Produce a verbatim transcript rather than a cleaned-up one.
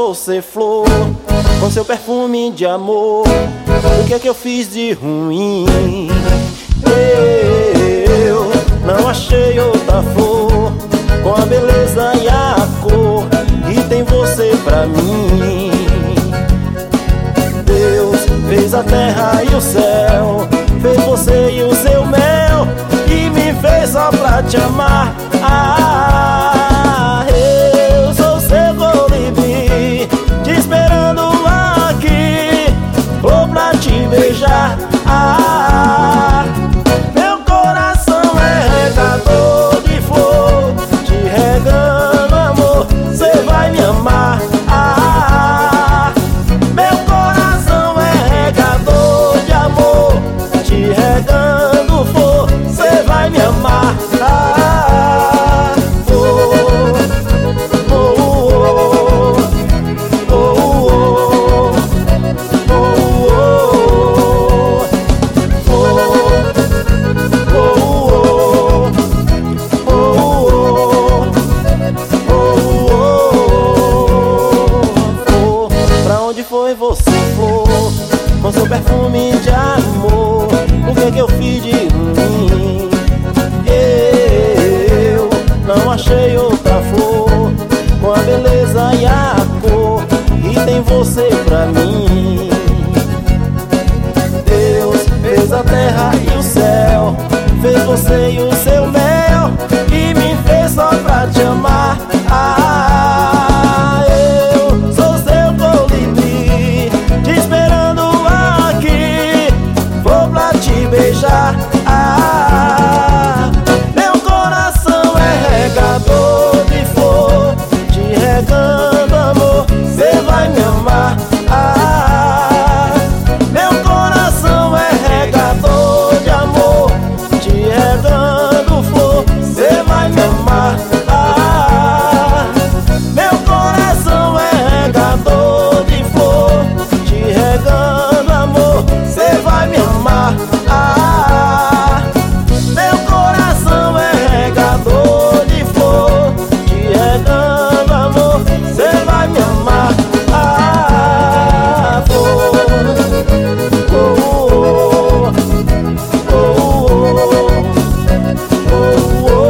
você, flor, com seu perfume de amor? O que é que eu fiz de ruim? Eu não achei outra flor com a beleza e a cor que tem você pra mim. Deus fez a terra e o céu, fez você e o seu mel, e me fez só pra te amar. Ah, eu sou seu colibri, te esperando aqui, vou pra te beijar. Ah, meu coração é regador de flor, te regando amor, cê vai me amar. Ah, meu coração é regador de amor, te regando flor, cê vai me amar. Ah, oh, oh, oh, oh, oh, oh, oh. Pra onde foi você, flor, com seu perfume de amor? O que é que eu fiz de ruim? Eu não achei outra flor com a beleza e a cor que tem você pra mim. Deus fez a terra e o céu, fez você e o seu mel, e me fez só pra te amar. Ah, eu sou seu colibri, te esperando aqui, vou pra te beijar. Ah, meu coração é regador de flor, te regando amor, cê vai me amar. Ah, meu coração é regador de amor, te regando flor, cê vai me amar. Ah, meu coração é regador de flor, te regando amor, cê vai me amar. Ah, meu coração é regador de flor, te regando amor, cê vai me amar. Ah, flor, oh, oh, oh, oh, oh, oh, oh.